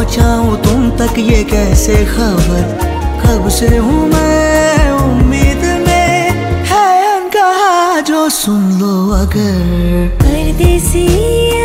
पहुंचाऊं तुम तक ये कैसे खबर, कब से हूँ मैं उम्मीद में, है अनकहा जो सुन लो अगर। परदेसी